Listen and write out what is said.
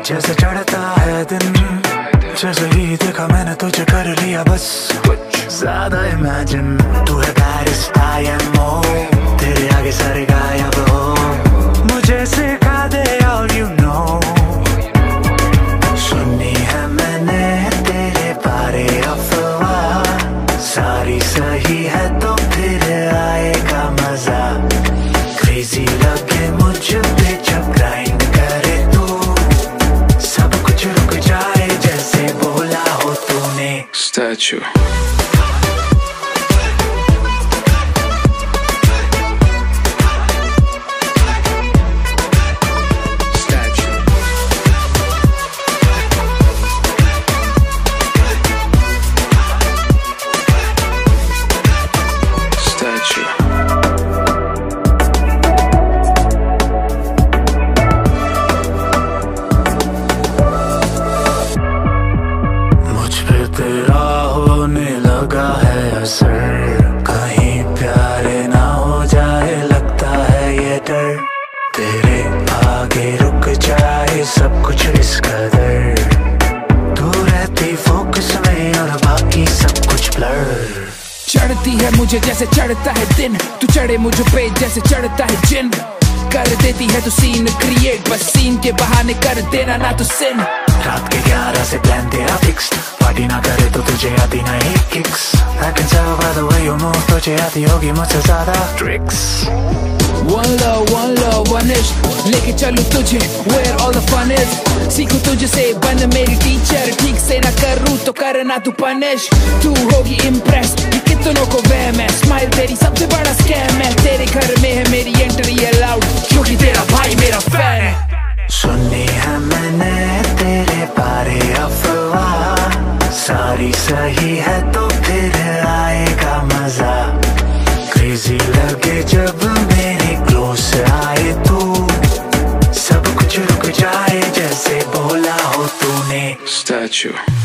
जैसे चढ़ता है दिन, जैसे ही देखा मैंने तुझे कर लिया बस कुछ ज्यादा इमेजिन। तू है पेरिस IMO, तेरे आगे सारे गायब हो, मुझे सिखा दे all you know। सुनी है मैंने तेरे बारे अफवाह, सारी सही है तो फिर आएगा मजा। क्रेजी लगे मुझ पे जब ग्राइंड करे तू, सब कुछ रुक जाए जैसे बोला हो तूने। Statue. तेरा होने लगा है असर, कहीं प्यारे ना हो जाए लगता है ये डर। तेरे आगे रुक जाए सब कुछ इस कदर, तू रहती फोकस में और बाकी सब कुछ ब्लर। चढ़ती है मुझे जैसे चढ़ता है दिन, तू चढ़े मुझ पे जैसे चढ़ता है जिन। कर देती है तू सीन क्रिएट, बस सीन के बहाने कर देना ना तू सिन। रात के 11 से प्लान तेरा फिक्स्ड, पार्टी ना करे तो तुझे आती नहीं kicks. I can tell by the way you move, तुझे आती होगी मुझसे ज्यादा tricks. One love, one ish, लेके चलूं तुझे where all the fun is। सीखूं तुझसे बन मेरी टीचर, ठीक से ना करूं तो करना तू पनिश। तू होगी इम्प्रेस, ये कितनों को वहम है, स्माइल तेरी सबसे बड़ा स्कैम है। तेरे घर में है मेरी एंट्री अलाउड, क्योंकि तेरा भाई मेरा फैन है। सुनी है मैंने तेरे बारे अफवाह, सारी सही है तो फिर आएगा मजा। क्रेजी लगे जब मेरे क्लोज आए तू, सब कुछ रुक जाए जैसे बोला हो तूने। Statue.